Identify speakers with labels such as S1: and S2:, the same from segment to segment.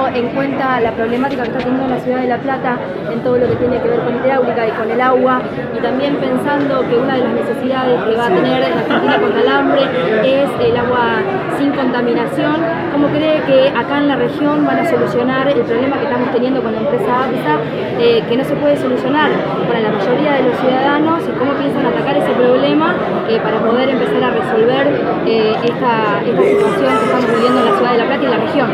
S1: en cuenta la problemática que está teniendo la ciudad de La Plata en todo lo que tiene que ver con hidráulica y con el agua, y también pensando que una de las necesidades que va a tener la Argentina contra el hambre es el agua sin contaminación, ¿cómo cree que acá en la región van a solucionar el problema que estamos teniendo con la empresa APSA, que no se puede solucionar para la mayoría de los ciudadanos, y cómo piensan atacar ese problema para poder empezar a resolver esta situación que estamos viviendo en la ciudad de La Plata y en la región?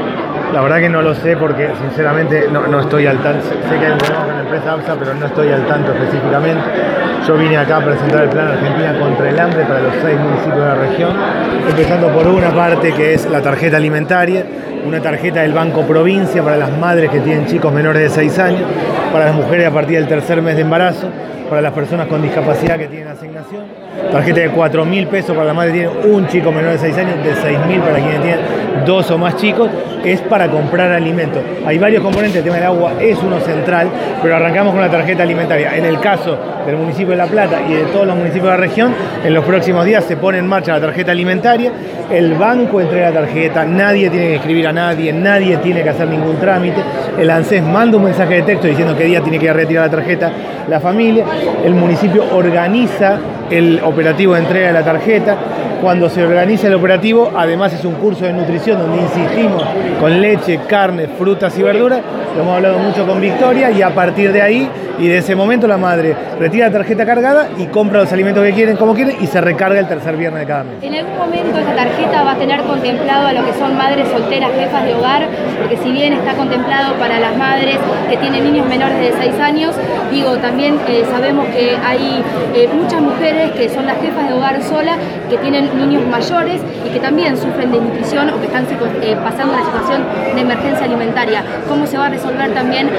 S2: La verdad que no lo sé porque sinceramente no estoy al tanto. Sé que hay un problema con la empresa APSA, pero no estoy al tanto específicamente. Yo vine acá a presentar el Plan Argentina contra el Hambre para los 6 municipios de la región, empezando por una parte que es la tarjeta alimentaria, una tarjeta del Banco Provincia para las madres que tienen chicos menores de 6 años, para las mujeres a partir del tercer mes de embarazo, para las personas con discapacidad que tienen asignación, tarjeta de 4.000 pesos para las madres que tienen un chico menor de 6 años, de 6.000 para quienes tienen 2 o más chicos, es para comprar alimentos. Hay varios componentes, el tema del agua es uno central, pero arrancamos con la tarjeta alimentaria. En el caso del municipio de La Plata y de todos los municipios de la región, en los próximos días se pone en marcha la tarjeta alimentaria, el banco entrega la tarjeta, nadie tiene que escribir a nadie, nadie tiene que hacer ningún trámite, el ANSES manda un mensaje de texto diciendo qué día tiene que retirar la tarjeta la familia, el municipio organiza el operativo de entrega de la tarjeta. Cuando se organiza el operativo, además es un curso de nutrición donde insistimos con leche, carne, frutas y verduras. Lo hemos hablado mucho con Victoria y a partir de ahí y de ese momento la madre retira la tarjeta cargada y compra los alimentos que quieren como quieren y se recarga el tercer viernes de cada mes.
S1: ¿En algún momento esta tarjeta va a tener contemplado a lo que son madres solteras, jefas de hogar? Porque si bien está contemplado para las madres que tienen niños menores de 6 años, digo, también sabemos que hay muchas mujeres que son las jefas de hogar solas, que tienen niños mayores y que también sufren de nutrición o que están pasando una situación de emergencia alimentaria. ¿Cómo se va a resolver también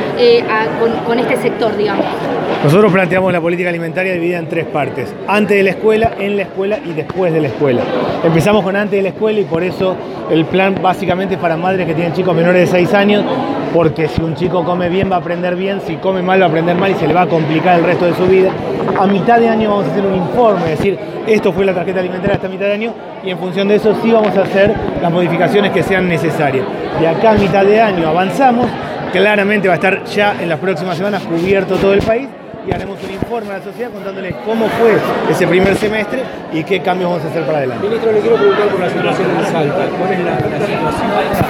S1: con este sector, digamos?
S2: Nosotros planteamos la política alimentaria dividida en 3 partes: antes de la escuela, en la escuela y después de la escuela. Empezamos con antes de la escuela y por eso el plan básicamente es para madres que tienen chicos menores de 6 años, porque si un chico come bien va a aprender bien, si come mal va a aprender mal y se le va a complicar el resto de su vida. A mitad de año vamos a hacer un informe, es decir, esto fue la tarjeta alimentaria hasta mitad de año y en función de eso sí vamos a hacer las modificaciones que sean necesarias. De acá a mitad de año avanzamos, claramente va a estar ya en las próximas semanas cubierto todo el país y haremos un informe a la sociedad contándoles cómo fue ese primer semestre y qué cambios vamos a hacer para adelante.
S3: Ministro, le quiero preguntar por la situación en Salta. ¿Cuál es la situación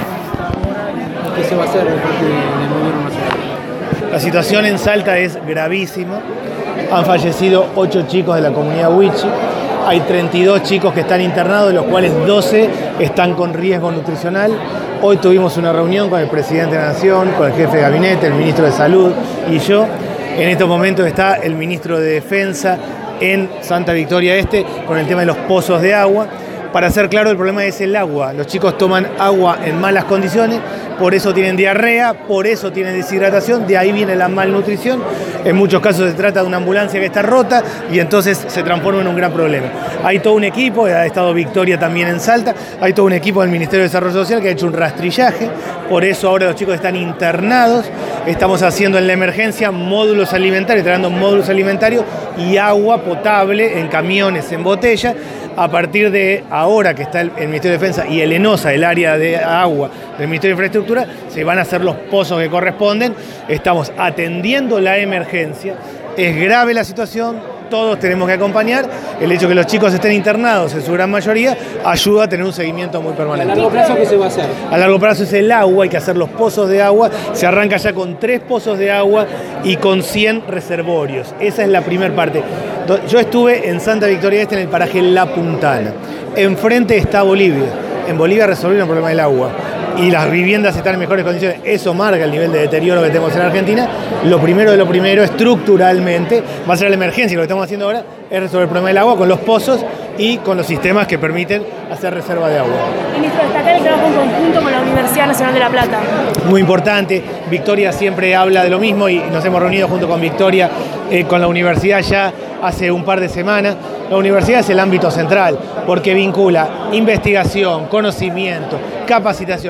S3: y qué se va a hacer de parte del gobierno nacional?
S2: La situación en Salta es gravísima. Han fallecido 8 chicos de la comunidad Huichi. Hay 32 chicos que están internados, de los cuales 12 están con riesgo nutricional. Hoy tuvimos una reunión con el presidente de la Nación, con el jefe de gabinete, el ministro de Salud y yo. En estos momentos está el ministro de Defensa en Santa Victoria Este con el tema de los pozos de agua. Para ser claro, el problema es el agua. Los chicos toman agua en malas condiciones, por eso tienen diarrea, por eso tienen deshidratación, de ahí viene la malnutrición. En muchos casos se trata de una ambulancia que está rota y entonces se transforma en un gran problema. Hay todo un equipo, ha estado Victoria también en Salta, hay todo un equipo del Ministerio de Desarrollo Social que ha hecho un rastrillaje, por eso ahora los chicos están internados. Estamos haciendo en la emergencia módulos alimentarios, trayendo módulos alimentarios y agua potable en camiones, en botella. A partir de ahora que está el Ministerio de Defensa y el ENOSA, el área de agua del Ministerio de Infraestructura, se van a hacer los pozos que corresponden. Estamos atendiendo la emergencia. Es grave la situación, todos tenemos que acompañar. El hecho de que los chicos estén internados en su gran mayoría ayuda a tener un seguimiento muy permanente.
S3: ¿A largo plazo qué se va a hacer?
S2: A largo plazo es el agua, hay que hacer los pozos de agua. Se arranca ya con 3 pozos de agua y con 100 reservorios. Esa es la primera parte. Yo estuve en Santa Victoria Este, en el paraje La Puntana. Enfrente está Bolivia. En Bolivia resolvieron el problema del agua y las viviendas están en mejores condiciones. Eso marca el nivel de deterioro que tenemos en Argentina. Lo primero de lo primero, estructuralmente, va a ser la emergencia. Lo que estamos haciendo ahora es resolver el problema del agua con los pozos y con los sistemas que permiten hacer reserva de agua.
S1: Ministro, destacar el trabajo en conjunto con la Universidad Nacional de La Plata.
S2: Muy importante. Victoria siempre habla de lo mismo y nos hemos reunido junto con Victoria, con la universidad ya hace un par de semanas. La universidad es el ámbito central porque vincula investigación, conocimiento, capacitación.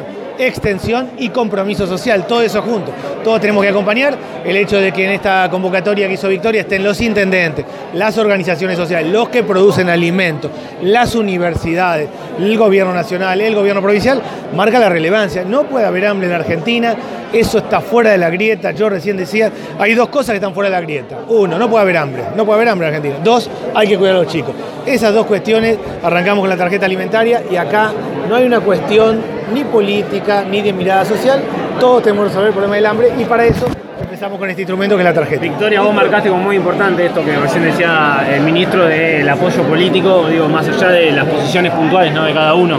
S2: extensión y compromiso social, todo eso junto. Todos tenemos que acompañar el hecho de que en esta convocatoria que hizo Victoria estén los intendentes, las organizaciones sociales, los que producen alimentos, las universidades, el gobierno nacional, el gobierno provincial, marca la relevancia. No puede haber hambre en Argentina, eso está fuera de la grieta. Yo recién decía, hay dos cosas que están fuera de la grieta. Uno, no puede haber hambre en Argentina. Dos, hay que cuidar a los chicos. Esas dos cuestiones, arrancamos con la tarjeta alimentaria y acá no hay una cuestión ni política ni de mirada social, todos tenemos que resolver el problema del hambre y para eso empezamos con este instrumento que es la tarjeta.
S4: Victoria, vos marcaste como muy importante esto que recién decía el ministro del apoyo político, digo, más allá de las posiciones puntuales, ¿no?, de cada uno.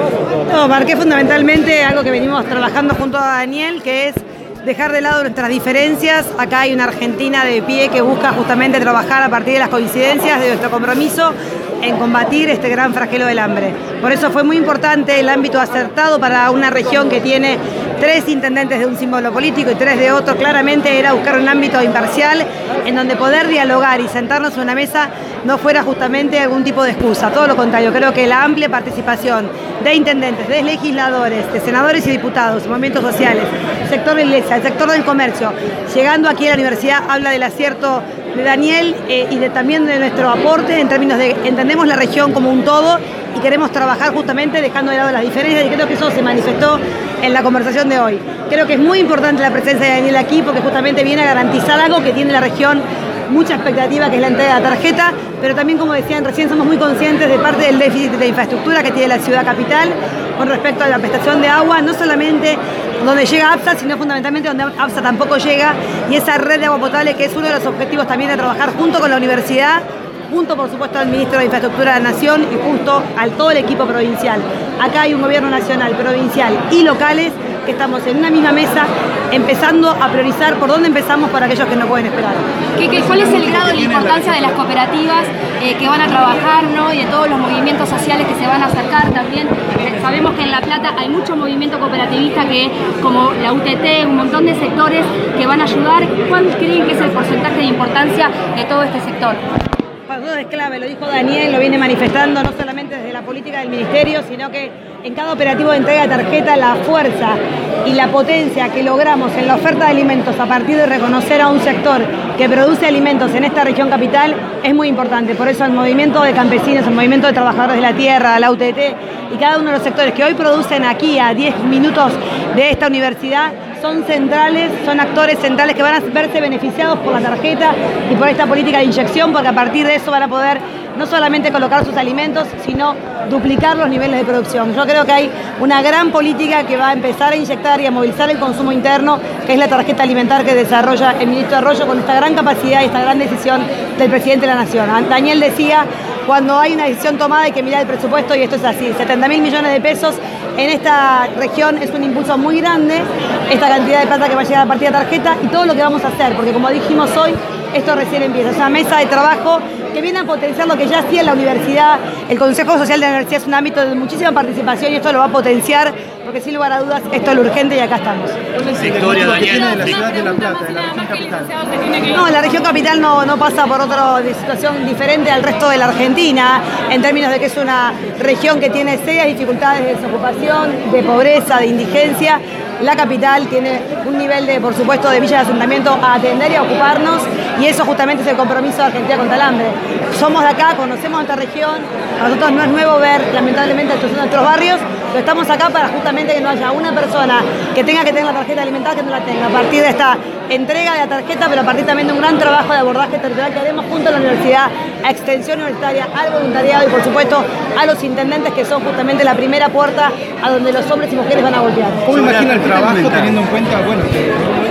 S5: No, marqué fundamentalmente algo que venimos trabajando junto a Daniel, que es dejar de lado nuestras diferencias. Acá hay una Argentina de pie que busca justamente trabajar a partir de las coincidencias de nuestro compromiso en combatir este gran flagelo del hambre. Por eso fue muy importante el ámbito acertado para una región que tiene 3 intendentes de un símbolo político y 3 de otro. Claramente era buscar un ámbito imparcial en donde poder dialogar y sentarnos en una mesa no fuera justamente algún tipo de excusa. Todo lo contrario, creo que la amplia participación de intendentes, de legisladores, de senadores y diputados, movimientos sociales, sector de la iglesia, el sector del comercio, llegando aquí a la universidad, habla del acierto de Daniel y también de nuestro aporte en términos de entendemos la región como un todo y queremos trabajar justamente dejando de lado las diferencias, y creo que eso se manifestó en la conversación de hoy. Creo que es muy importante la presencia de Daniel aquí porque justamente viene a garantizar algo que tiene la región mucha expectativa, que es la entrega de la tarjeta, pero también, como decían recién, somos muy conscientes de parte del déficit de infraestructura que tiene la ciudad capital con respecto a la prestación de agua, no solamente donde llega APSA, sino fundamentalmente donde APSA tampoco llega, y esa red de agua potable que es uno de los objetivos también de trabajar junto con la universidad, junto por supuesto al Ministro de Infraestructura de la Nación y justo al todo el equipo provincial. Acá hay un gobierno nacional, provincial y locales que estamos en una misma mesa empezando a priorizar por dónde empezamos para aquellos que no pueden esperar.
S1: ¿Cuál es el grado de la importancia de las cooperativas que van a trabajar, ¿no?, y de todos los movimientos sociales que se van a acercar también? Sabemos que en La Plata hay mucho movimiento cooperativista como la UTT, un montón de sectores que van a ayudar. ¿Cuál creen que es el porcentaje de importancia de todo este sector?
S5: Para nosotros es clave, lo dijo Daniel, lo viene manifestando no solamente desde la política del ministerio, sino que en cada operativo de entrega de tarjeta la fuerza y la potencia que logramos en la oferta de alimentos a partir de reconocer a un sector que produce alimentos en esta región capital es muy importante. Por eso el movimiento de campesinos, el movimiento de trabajadores de la tierra, la UTT y cada uno de los sectores que hoy producen aquí a 10 minutos de esta universidad son centrales, son actores centrales que van a verse beneficiados por la tarjeta y por esta política de inyección, porque a partir de eso van a poder no solamente colocar sus alimentos, sino duplicar los niveles de producción. Yo creo que hay una gran política que va a empezar a inyectar y a movilizar el consumo interno, que es la tarjeta alimentar que desarrolla el ministro Arroyo con esta gran capacidad y esta gran decisión del presidente de la Nación. Daniel decía, cuando hay una decisión tomada hay que mirar el presupuesto y esto es así. 70.000 millones de pesos en esta región es un impulso muy grande, esta cantidad de plata que va a llegar a partir de la tarjeta y todo lo que vamos a hacer, porque como dijimos hoy, esto recién empieza. Es una mesa de trabajo que viene a potenciar lo que ya hacía en la universidad. El Consejo Social de la Universidad es un ámbito de muchísima participación y esto lo va a potenciar, porque sin lugar a dudas esto es lo urgente y acá estamos.
S4: Victoria, Daniel.
S2: De la ciudad de La Plata, de la región capital.
S5: No, la región capital no pasa por otra situación diferente al resto de la Argentina, en términos de que es una región que tiene serias dificultades de desocupación, de pobreza, de indigencia. La capital tiene un nivel de, por supuesto, de villas de asentamiento a atender y a ocuparnos, y eso justamente es el compromiso de Argentina contra el hambre. Somos de acá, conocemos nuestra región, a nosotros no es nuevo ver, lamentablemente, estos son nuestros barrios, pero estamos acá para justamente que no haya una persona que tenga que tener la tarjeta alimentar que no la tenga. A partir de esta entrega de la tarjeta, pero a partir también de un gran trabajo de abordaje territorial que haremos junto a la universidad, a extensión universitaria, al voluntariado y, por supuesto, a los intendentes, que son justamente la primera puerta a donde los hombres y mujeres van a golpear.
S3: ¿Cómo imagina el trabajo teniendo en cuenta, bueno,